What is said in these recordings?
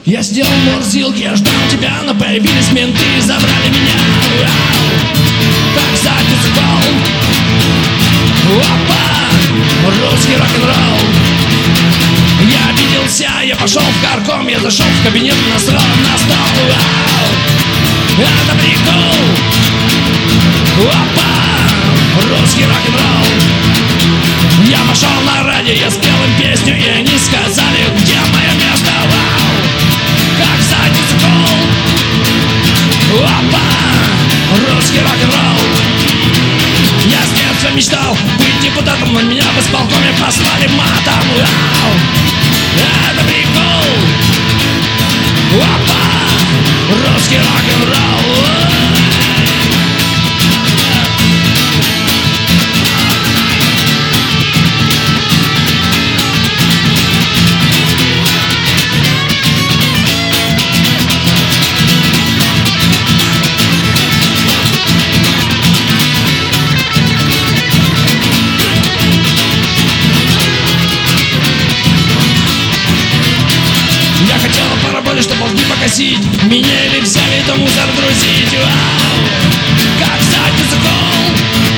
Я сидел в морозилке, ждал тебя, но появились менты и забрали меня. Как задницу кол. Опа, русский рок-н-ролл. Я обиделся, я пошел в горком, я зашел в кабинет, насрал на стол. Это прикол. Опа, русский рок-н-ролл. Я пошел на радио, я спел им песню, и они сказали, где мое место. Как задницу кол. Опа, русский рок-н-ролл. Я с детства мечтал быть депутатом, но меня в исполкоме послали матом. Это прикол. Опа, русский рок-н-ролл. Чтобы волки покосить, меня или взяли, то мусор грузить. Как задницу кол.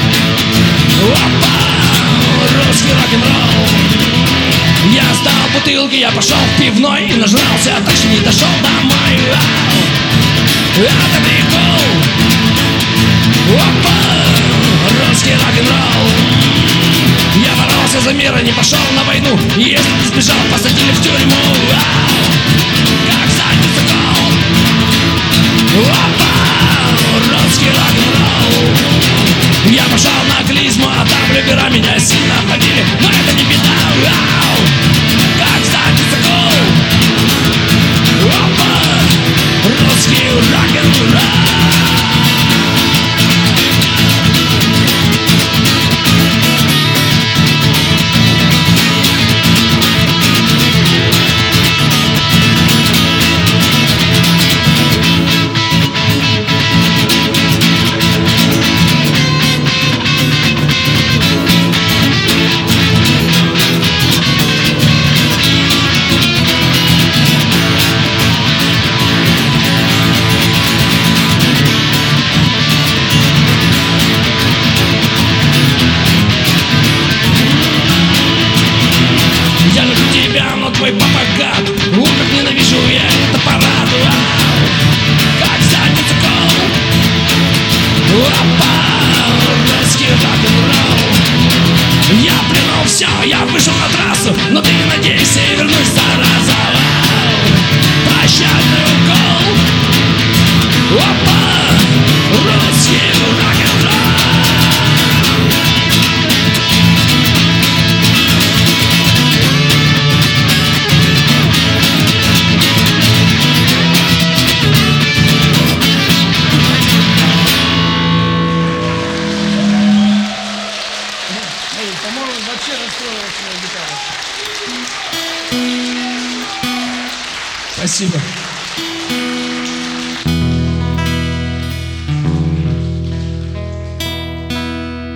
Опа, русский рок-н-ролл. Я сдал бутылки, я пошел в пивной и нажрался, так что не дошел домой. Это прикол. Опа, русский рок-н-ролл. Я боролся за мир, а не пошел на войну. И если ты сбежал, посадили в тюрьму. Как задницу кол. Опа, русский рок-н-ролл. Я пошел на клизму, а там любера меня сильно побили, но это не беда. Как задницу кол. Опа, русский рок-н-ролл. Твой папа гад, как ненавижу я это парад. Как задницу кол. Опа, русский рок-н-ролл. Я плюнул все, я вышел на трассу, но ты не надейся и вернусь зараза. Прощальный укол. Опа, русский рок-н-ролл. По-моему, вообще расстроилась моя гитара. Спасибо.